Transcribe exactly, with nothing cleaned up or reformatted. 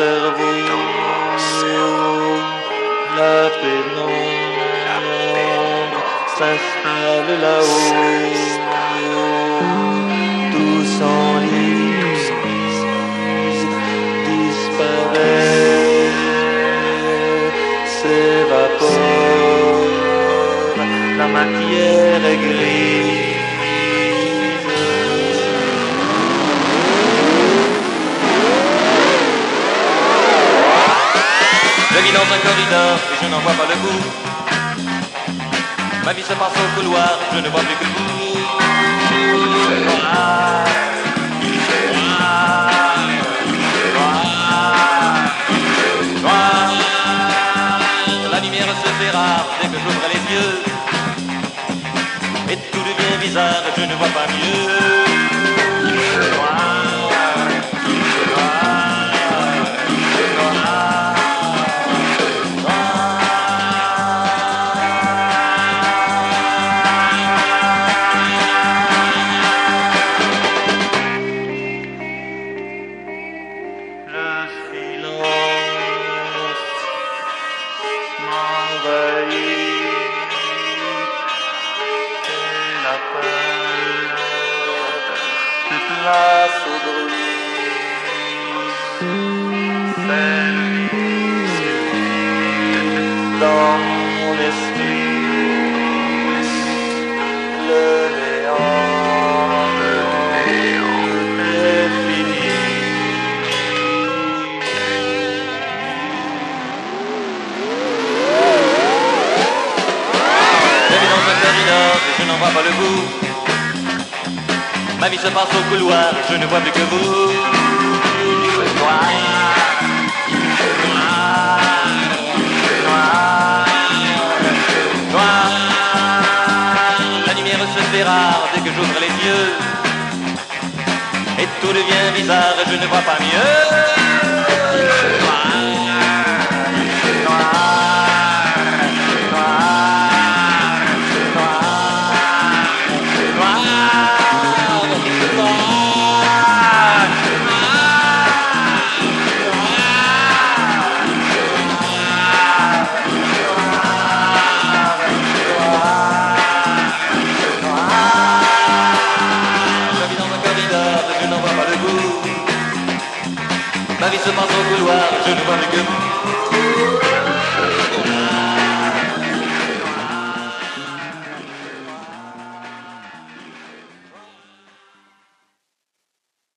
cerveau, la pénombre s'installe là-haut, tout s'enlise, disparaît, s'évapore, la matière est grise. Je vis dans un corridor et je n'en vois pas le bout. Ma vie se passe au couloir, je ne vois plus que vous. Noir, noir, noir, noir. La lumière se fait rare dès que j'ouvre les yeux. Et tout devient bizarre, je ne vois pas mieux. Place au bruit, dans mon esprit, le néant, le néant est fini. Je vis dans un corridor et je n'en vois pas le bout. Ma vie se passe au couloir, je ne vois plus que vous. Noir, noir, noir, noir. La lumière se fait rare dès que j'ouvre les yeux. Et tout devient bizarre, je ne vois pas mieux. Ma vie se passe au couloir, je ne vois plus que vous.